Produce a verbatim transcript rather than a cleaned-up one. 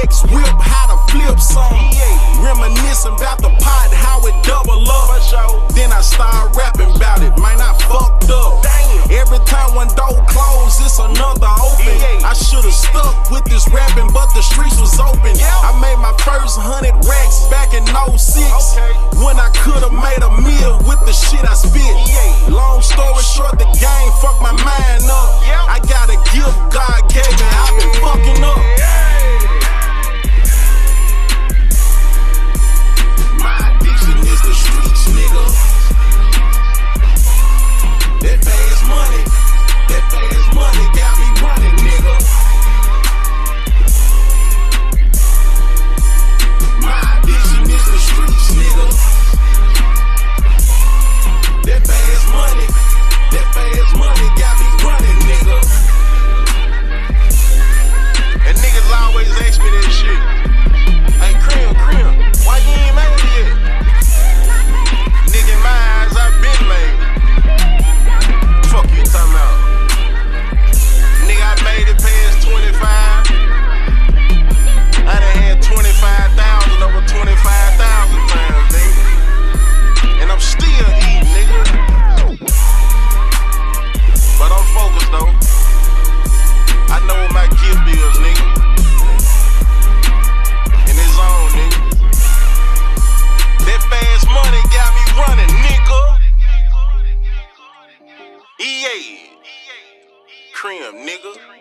X whip, how to flip some. Reminiscing about the pot, how it double up. Then I start rapping about it, man, I fucked up. Every time one door closed, it's another open. I should've stuck with this rapping, but the streets was open. I made my first hundred racks back in oh six, when I could've made a meal with the shit I spit. Long story short, the game fucked my mind up. I got a gift God gave me, I've been fucking up. My addiction is the streets, nigga. That fast money, that fast money got me running, nigga. My addiction is the streets, nigga. That fast money, that fast money got me running, nigga. And niggas always ask me that shit. Hey, Cream, Cream, why you ain't made it yet? Nigga, in my eyes, I've been made. Fuck you talking about? Nigga, I made it past twenty-five. I done had twenty-five thousand over twenty-five thousand times, nigga. And I'm still eating, nigga. But I'm focused, though. I know what my gift is, nigga. In his own, nigga. That fast money got me running, nigga. E A Cream, nigga.